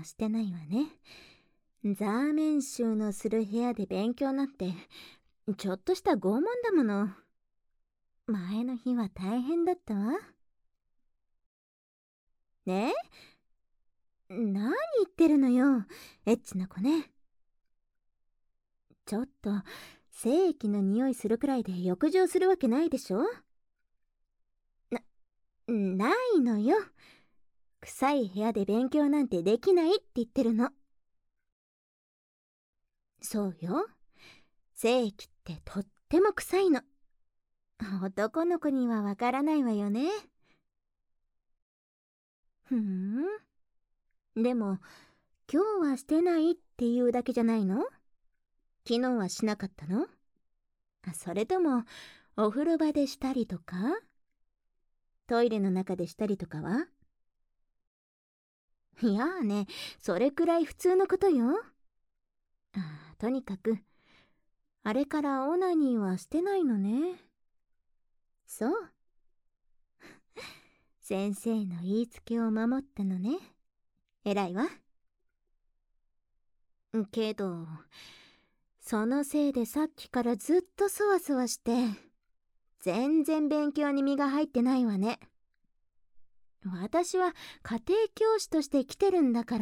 してないわね。ザーメン臭のする部屋で勉強なんてちょっとした拷問だもの。前の日は大変だったわ。ねえ、何言ってるのよ、エッチな子ね。ちょっと精液の匂いするくらいで浴場するわけないでしょ。ないのよ。臭い部屋で勉強なんてできないって言ってるの。そうよ。精液ってとっても臭いの。男の子にはわからないわよね。ふん。でも今日はしてないっていうだけじゃないの？昨日はしなかったの？それともお風呂場でしたりとか、トイレの中でしたりとかは？いやーね、それくらい普通のことよ。とにかくあれからオナニーはしてないのね。そう。先生の言いつけを守ったのね。偉いわ。けどそのせいでさっきからずっとそわそわして全然勉強に身が入ってないわね。私は家庭教師として来てるんだから。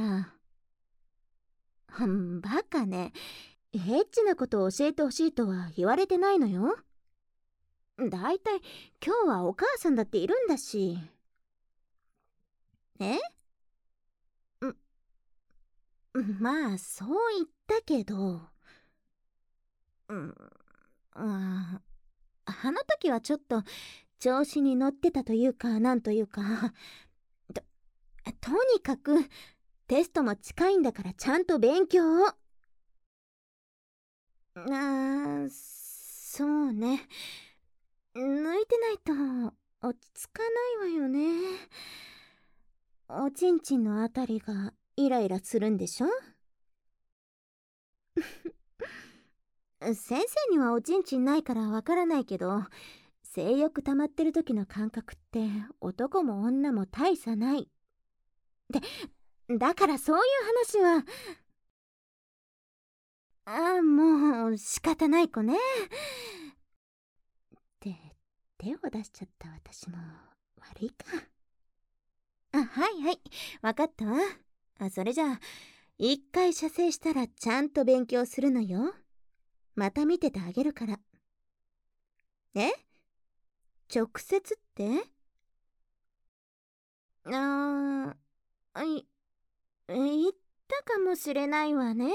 バカね。エッチなことを教えてほしいとは言われてないのよ。だいたい今日はお母さんだっているんだし。え？まあそう言ったけど、あの時はちょっと調子に乗ってたというかなんというか、とにかくテストも近いんだからちゃんと勉強を。そうね。抜いてないと落ち着かないわよね。おちんちんのあたりがイライラするんでしょ。先生にはおちんちんないからわからないけど、性欲溜まってる時の感覚って男も女も大差ない。だからそういう話は、もう仕方ない子ね。って手を出しちゃった私も悪いか。はいはい、わかったわ。それじゃあ一回射精したらちゃんと勉強するのよ。また見ててあげるから。え？直接って？言ったかもしれないわね。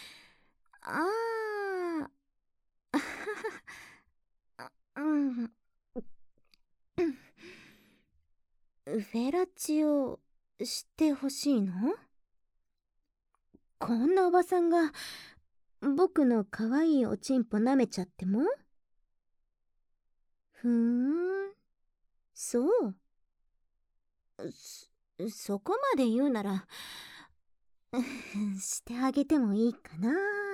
うん。フェラチオしてほしいの？こんなおばさんが僕の可愛いおちんぽ舐めちゃっても？そう。そこまで言うならしてあげてもいいかな。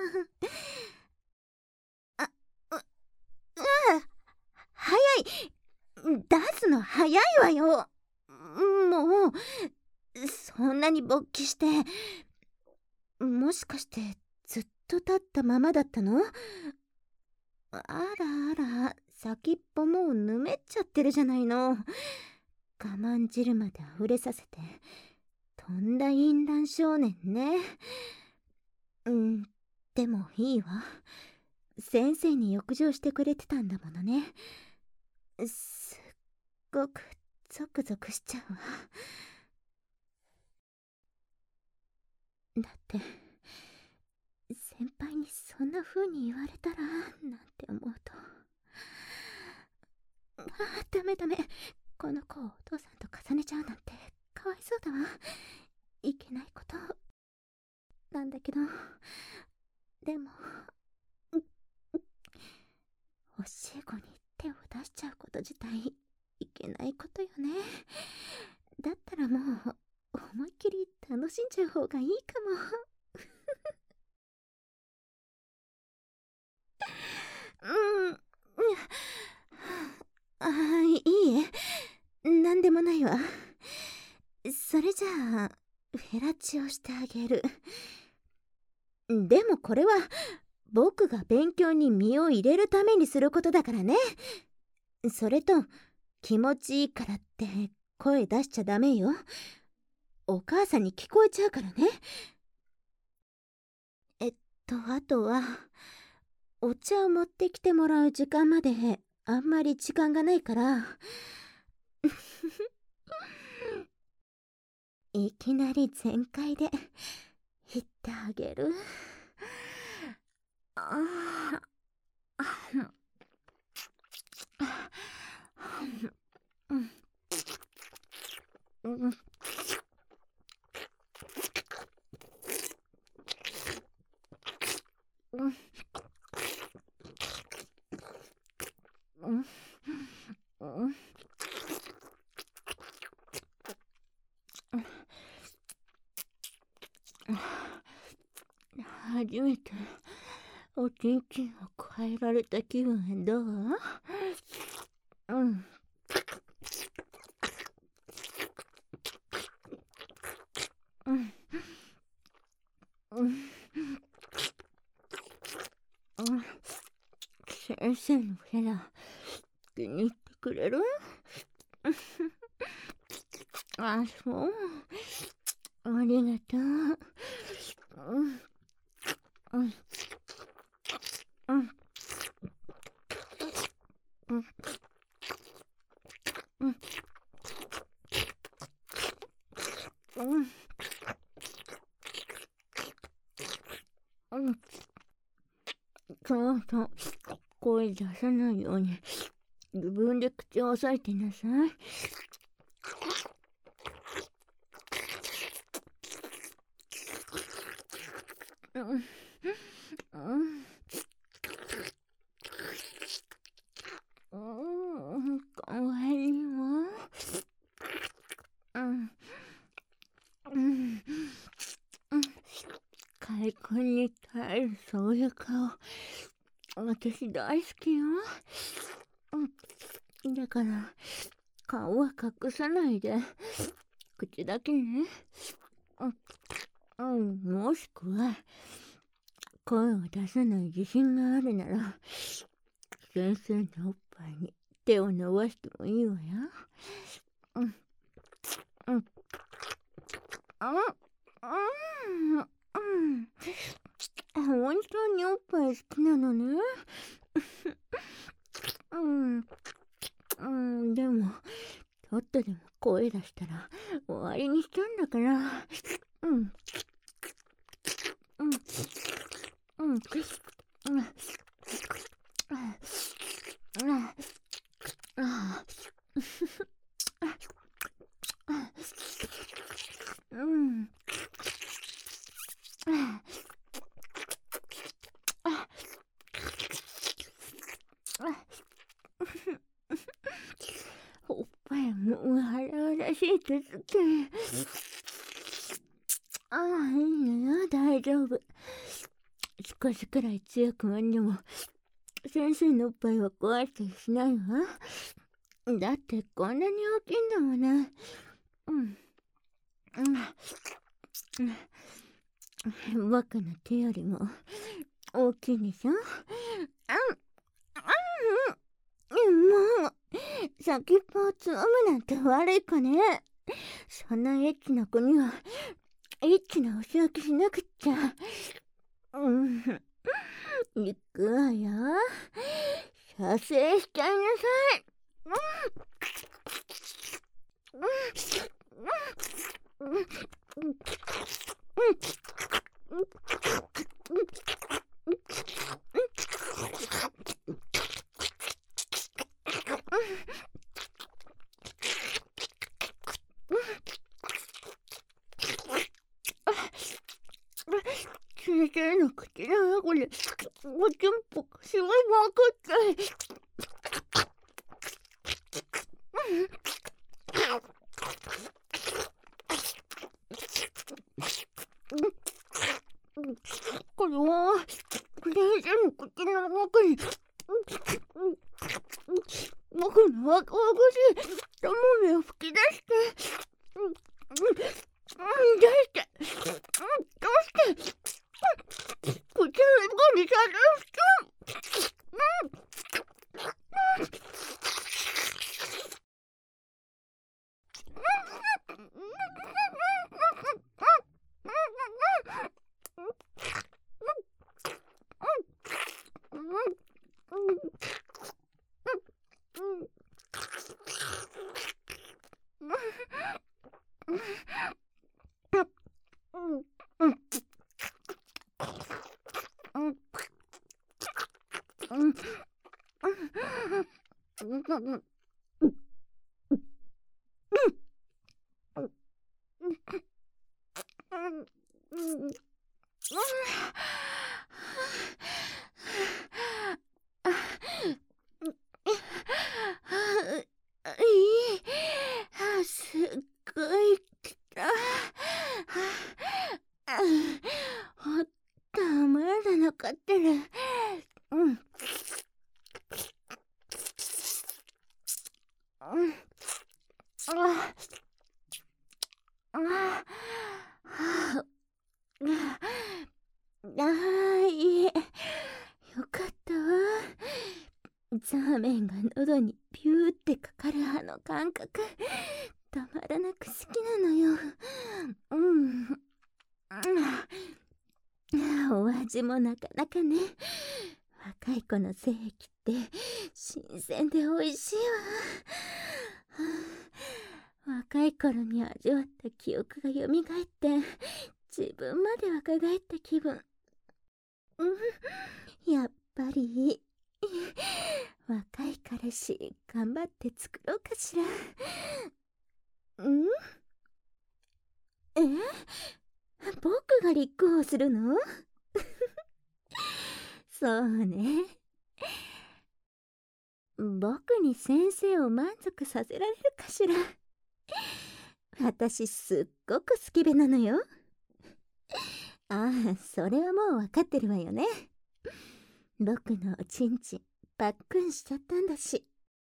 早い。出すの早いわよ。もうそんなに勃起して、もしかしてずっと立ったままだったの？あらあら、先っぽもうぬめっちゃってるじゃないの。我慢汁まで溢れさせてとんだ淫乱少年ね。でもいいわ。先生に浴場してくれてたんだものね。すっごくゾクゾクしちゃうわ。だって先輩にそんな風に言われたらなんて思うと、ダメダメ、この子をお父さんと重ねちゃうなんてかわいそうだわ。いけないことなんだけど、でも教え子に手を出しちゃうこと自体いけないことよね。だったらもう思いっきり楽しんじゃう方がいいかも。いいえ、なんでもないわ。それじゃあフェラチオしてあげる。でもこれは僕が勉強に身を入れるためにすることだからね。それと気持ちいいからって声出しちゃダメよ。お母さんに聞こえちゃうからね。あとはお茶を持ってきてもらう時間まであんまり時間がないからいきなり全開で言ってあげる。ああ、初めておちんちんをくわえられた気分どう？先生のフェラ気に入ってくれる？あ、そう。ありがとう。そうそう、声出さないように自分で口を押さえてなさい。かわいいわ。開口に耐えるそういう顔、私大好きよ。だから顔は隠さないで、口だけね。もしくは声を出さない自信があるなら、先生のおっぱいに手を伸ばしてもいいわよ。本当におっぱい好きなのね。でもちょっとでも声出したら終わりにしちゃうんだから。おっぱいも荒々しいですけ。いいのよ、大丈夫。少しくらい強く揉んでも先生のおっぱいは壊したりしないわ。だってこんなに大きいんだもんね。僕の手よりも大きいでしょ。もう先っぽをつまむなんて悪い子ね。そんなエッチな子にはエッチなお仕置きしなくっちゃ。行くわよ。射精しちゃいなさい。先生の口の中でおちんぽがしまいまくって。これは先生の口の中に僕の若々しいたもめを吹き出して口の中にすっごいほったまだ残ってる。いえ、よかったわ。ザーメンが喉にピューってかかるあの感覚、たまらなく好きなのよ。お味もなかなかね。若い子の精液って新鮮で美味しいわ。若い頃に味わった記憶がよみがえって自分まで若返った気分。やっぱり若い彼氏頑張って作ろうかしら。僕が立候補するの？そうね。僕に先生を満足させられるかしら。私すっごくスケベなのよ。ああ、それはもう分かってるわよね。僕のおちんちんパックンしちゃったんだし。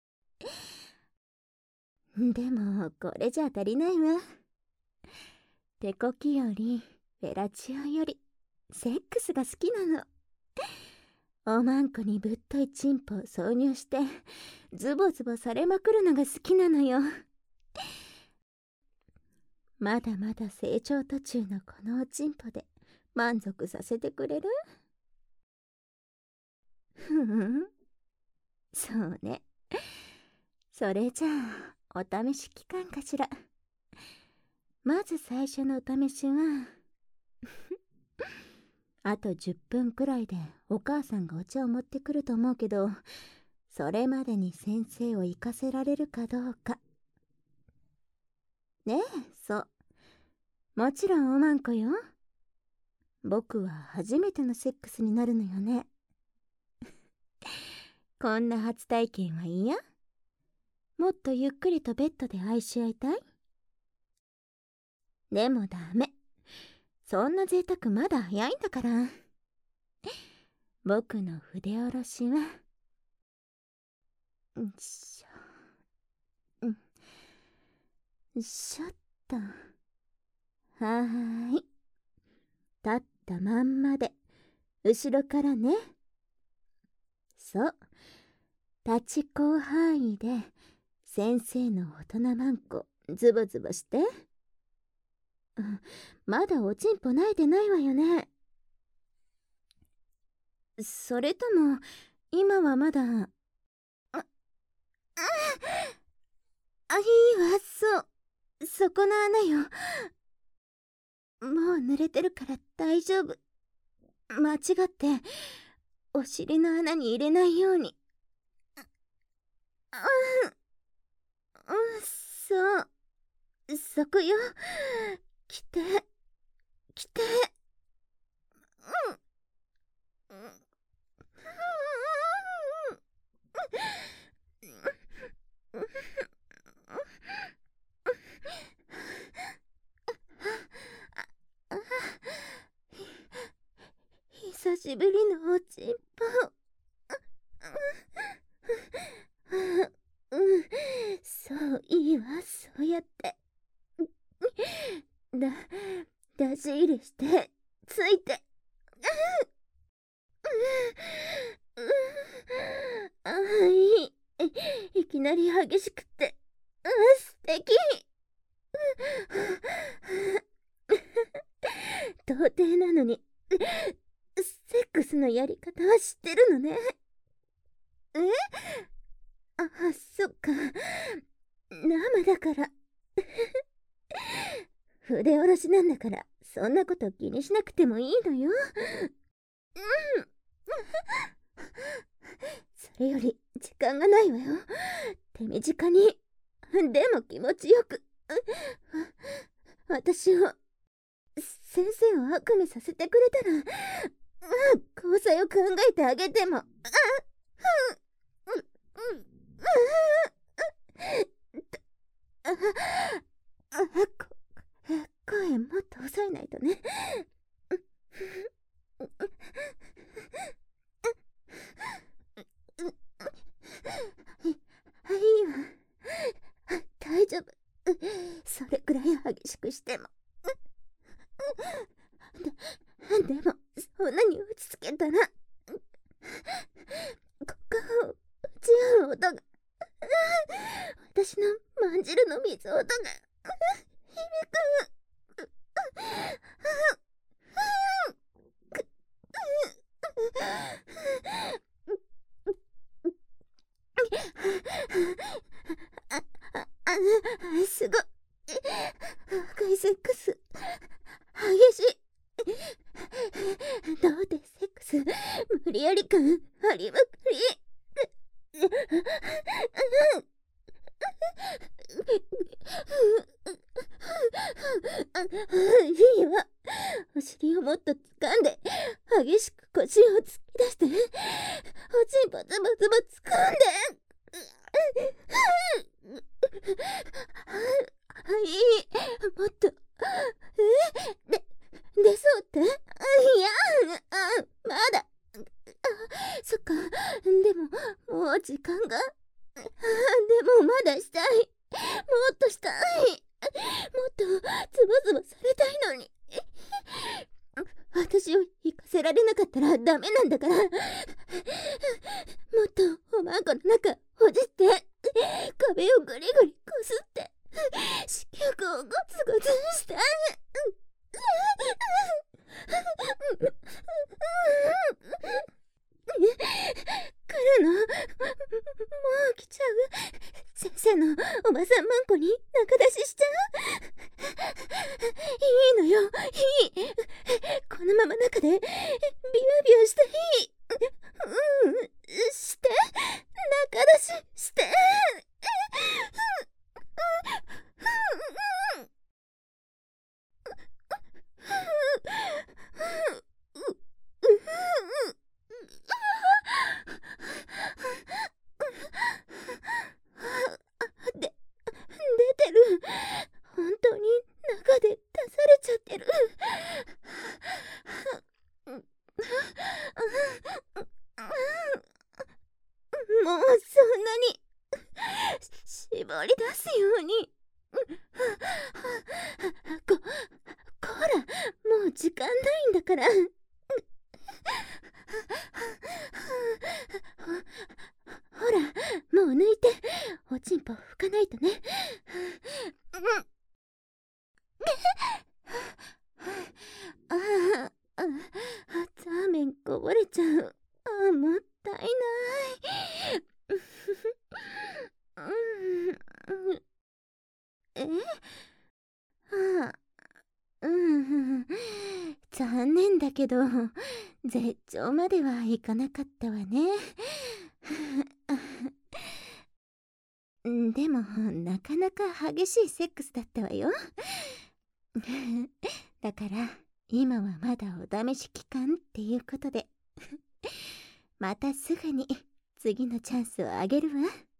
でもこれじゃ足りないわ。手こきよりフェラチオよりセックスが好きなの。おまんこにぶっといチンポを挿入してズボズボされまくるのが好きなのよ。まだまだ成長途中のこのおちんぽで満足させてくれる？そうね。それじゃあお試し期間かしら。まず最初のお試しはあと10分くらいでお母さんがお茶を持ってくると思うけど、それまでに先生を行かせられるかどうかね。え、そう、もちろんおまんこよ。僕は初めてのセックスになるのよね。こんな初体験は嫌？もっとゆっくりとベッドで愛し合いたい？でもダメ。そんな贅沢まだ早いんだから。僕の筆下ろしはしょっと。はーい。立ったまんまで後ろからね。そう、立ち広範囲で先生の大人マンコズボズボして。まだおちんぽ泣いてないわよね。それとも今はまだ。いいわ。そこの穴よ。もう濡れてるから大丈夫。間違ってお尻の穴に入れないように。そこよ。来て。久しぶりのおちんぽ。そう、いいわ。そうやって。 し入れしてついて、いきなり激しくて素敵。童貞なのにセックスのやり方は知ってるのね。あ、そっか、生だから。筆下ろしなんだから、そんなこと気にしなくてもいいのよ。それより時間がないわよ。手短に、でも気持ちよく。私を、先生を悪夢させてくれたら、交際を考えてあげても。声もっと抑えないとね。いいわ、大丈夫。それくらい激しくしても。でもそんなに打ちつけたら、股間を打ち合う音が、私のまんじるの水音が響く。すごい赤いセックス、激しい。どうでセックス無理やり感ありまくり。いいわ、お尻をもっと掴んで激しく腰を突き出して、おちんぽズボズボ掴んで。いい、もっと。出そうって。いや、まだ。そっか、でももう時間が。でもまだしたい、もっとしたい、もっとズボズボされたいのに。私を行かせられなかったらダメなんだから。もっとおまんこの中ほじって、壁をぐりぐりこすって、色欲をゴツゴツしたい。来るの？もう来ちゃう？先生のおばさんまんこに仲出ししちゃう？いいのよ、いい。このまま中でビュービューしていい。して、仲出しして。出てる。本当に中で出されちゃってる。もうそんなに絞り出すように。こら、もう時間ないんだから。ほら、もう抜いて、おちんぽ拭かないとね。ザーメンこぼれちゃう。もったいない。残念だけど絶頂まではいかなかったわね。でもなかなか激しいセックスだったわよ。だから今はまだお試し期間っていうことでまたすぐに次のチャンスをあげるわ。